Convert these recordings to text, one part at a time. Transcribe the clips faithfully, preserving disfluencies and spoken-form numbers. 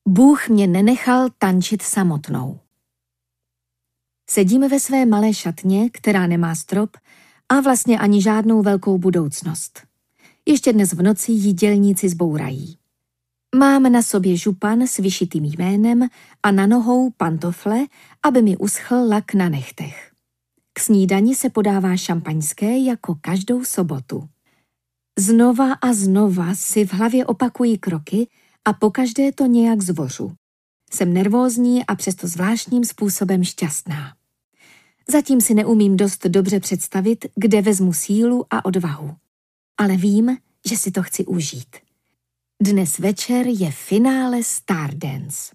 Bůh mě nenechal tančit samotnou. Sedíme ve své malé šatně, která nemá strop a vlastně ani žádnou velkou budoucnost. Ještě dnes v noci ji dělníci zbourají. Mám na sobě župan s vyšitým jménem a na nohou pantofle, aby mi uschl lak na nechtech. K snídani se podává šampaňské jako každou sobotu. Znova a znova si v hlavě opakují kroky a pokaždé to nějak zvořu. Jsem nervózní a přesto zvláštním způsobem šťastná. Zatím si neumím dost dobře představit, kde vezmu sílu a odvahu. Ale vím, že si to chci užít. Dnes večer je finále Stardance.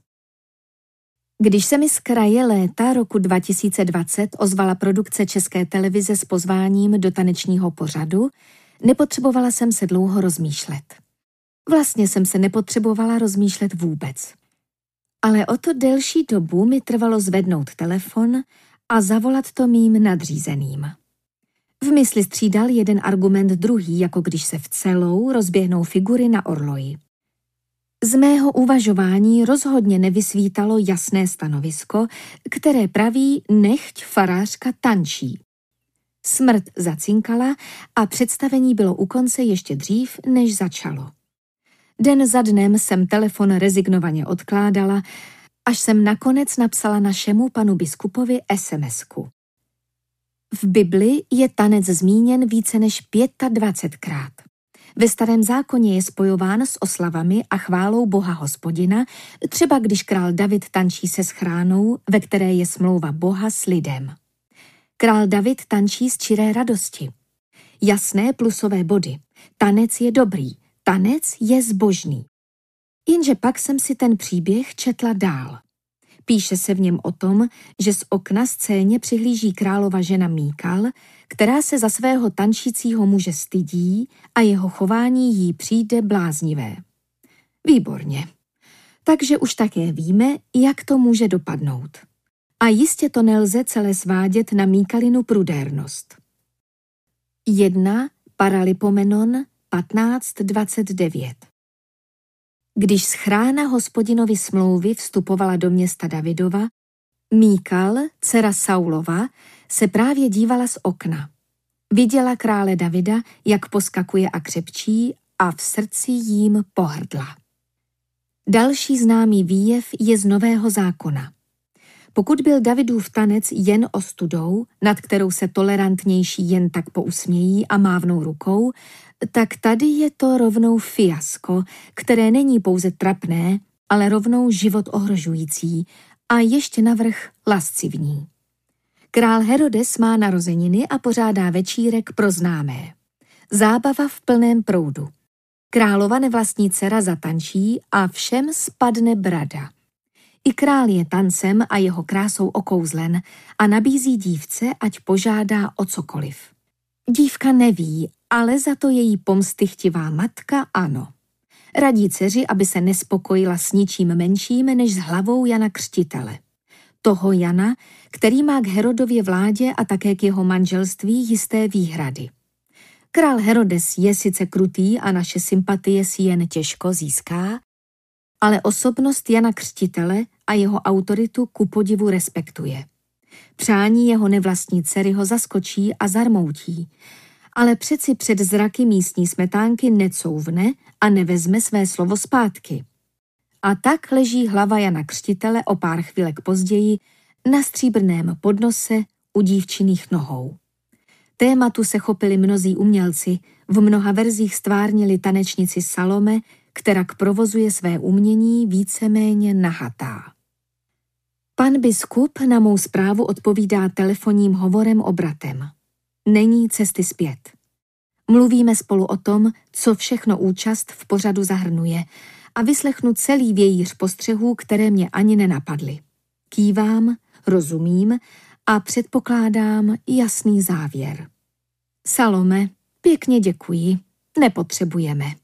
Když se mi z kraje léta roku dva tisíce dvacet ozvala produkce České televize s pozváním do tanečního pořadu, nepotřebovala jsem se dlouho rozmýšlet. Vlastně jsem se nepotřebovala rozmýšlet vůbec. Ale o to delší dobu mi trvalo zvednout telefon a zavolat to mým nadřízeným. V mysli střídal jeden argument druhý, jako když se v celou rozběhnou figury na orloji. Z mého uvažování rozhodně nevysvítalo jasné stanovisko, které praví nechť farářka tančí. Smrt zacinkala a představení bylo u konce ještě dřív, než začalo. Den za dnem jsem telefon rezignovaně odkládala, až jsem nakonec napsala našemu panu biskupovi es em esku. V Bibli je tanec zmíněn více než dvacetpětkrát. Ve Starém zákoně je spojován s oslavami a chválou Boha Hospodina, třeba když král David tančí se schránou, ve které je smlouva Boha s lidem. Král David tančí z čiré radosti. Jasné plusové body. Tanec je dobrý, tanec je zbožný. Jenže pak jsem si ten příběh četla dál. Píše se v něm o tom, že z okna scéně přihlíží králova žena Míkal, která se za svého tančícího muže stydí a jeho chování jí přijde bláznivé. Výborně. Takže už také víme, jak to může dopadnout. A jistě to nelze celé svádět na Míkalinu prudérnost. jedna Paralipomenon patnáct dvacet devět. Když schrána Hospodinovi smlouvy vstupovala do města Davidova, Míkal, dcera Saulova, se právě dívala z okna. Viděla krále Davida, jak poskakuje a křepčí, a v srdci jím pohrdla. Další známý výjev je z Nového zákona. Pokud byl Davidův tanec jen ostudou, nad kterou se tolerantnější jen tak pousmějí a mávnou rukou, tak tady je to rovnou fiasko, které není pouze trapné, ale rovnou život ohrožující a ještě navrch lascivní. Král Herodes má narozeniny a pořádá večírek pro známé. Zábava v plném proudu. Králova nevlastní dcera zatančí a všem spadne brada. I král je tancem a jeho krásou okouzlen a nabízí dívce, ať požádá o cokoliv. Dívka neví, ale za to její pomstychtivá matka ano. Radí dceři, aby se nespokojila s ničím menším než s hlavou Jana Křtitele. Toho Jana, který má k Herodově vládě a také k jeho manželství jisté výhrady. Král Herodes je sice krutý a naše sympatie si jen těžko získá, ale osobnost Jana Křtitele a jeho autoritu ku podivu respektuje. Přání jeho nevlastní dcery ho zaskočí a zarmoutí, ale přeci před zraky místní smetánky necouvne a nevezme své slovo zpátky. A tak leží hlava Jana Křtitele o pár chvílek později na stříbrném podnose u dívčiných nohou. Tématu se chopili mnozí umělci, v mnoha verzích stvárnili tanečnici Salome, která provozuje své umění víceméně nahatá. Pan biskup na mou zprávu odpovídá telefonním hovorem obratem. Není cesty zpět. Mluvíme spolu o tom, co všechno účast v pořadu zahrnuje, a vyslechnu celý vějíř postřehů, které mě ani nenapadly. Kývám, rozumím a předpokládám jasný závěr. Salome, pěkně děkuji, nepotřebujeme.